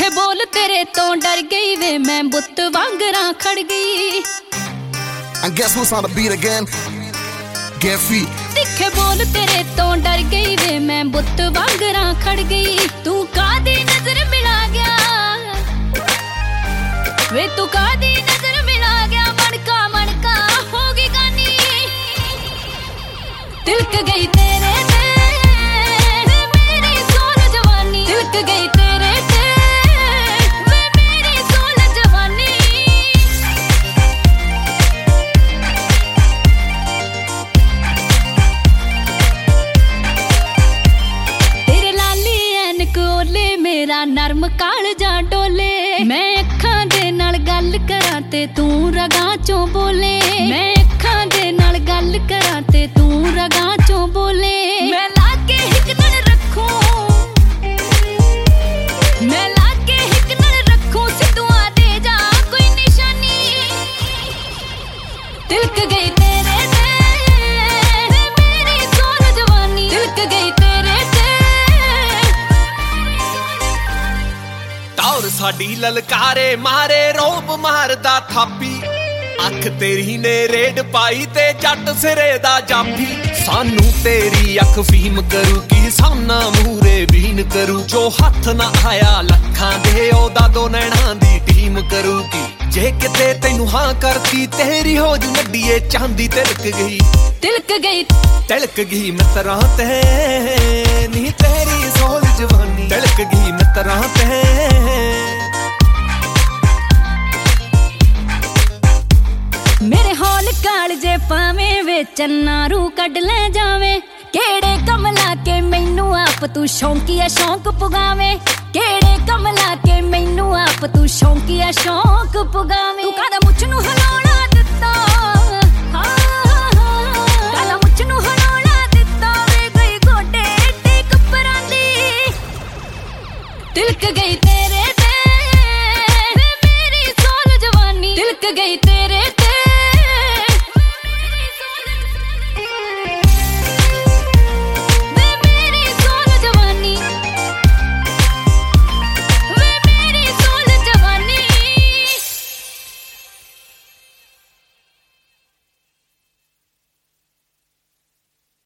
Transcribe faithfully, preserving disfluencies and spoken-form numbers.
तिखे बोल तेरे तो डर गई वे मैं बुत वांगरा खड़ गई। And guess who's on the beat again? Get feet. तिखे बोल तेरे तो डर गई वे मैं बुत वांगरा खड़ गई। तू कादी नजर मिला गया वे तू कादी नजर मिला गया मनका मनका होगी गानी तिलक गई तेरे ते मेरी सोल जवानी तिलक गई तेरे ते वे मेरी सोल जवानी। तेरे लाली ऐनक ओले मेरा नरम कालजा डोले मैं अखां दे नाल गल करां ते तू रगां चों बोले मैं अखां दे नाल गल करां ते तू रगां चों बोले। मैं लागे हिक नाल रखूं मैं लागे हिक नाल रखूं सिद्धुआ दे जा कोई निशानी तिलक गई तेरे ते मेरी सोल जवानी तिलक गई तेरे ते। टौर साडी ललकारे मारे रोब मारदा थापी अख तेरी ने रेड पाई ते जट सिरे दा जाफी सानू तेरी अख फीम करू की सामना मूरे बीन करू जो हथ ना आया लखां दे ओदा दो नैना दी टीम करू की जे किते तैनू हां करती तेरी हो जू नड्डीए चांदी तिलक गई तिलक गई तिलक गई मित्रा ते नी तेरी सोल जवानी तिलक गई मित्रा ते। मेरे हौल काल जे पावे वे चन्ना रू कड ले जावे केड़े कमला के मैनू आप तू शौंकिया शौक पुगावे केड़े कमला के मैनू आप तू शौंकिया शौक पुगावे। तू कादा मुछ नू हलौला दित्ता कादा मुछ नू हलौला दित्ता वे गई गोडे टेक परांदी तिलक गई तेरे ते मेरी सोल जवानी तिलक गई तेरे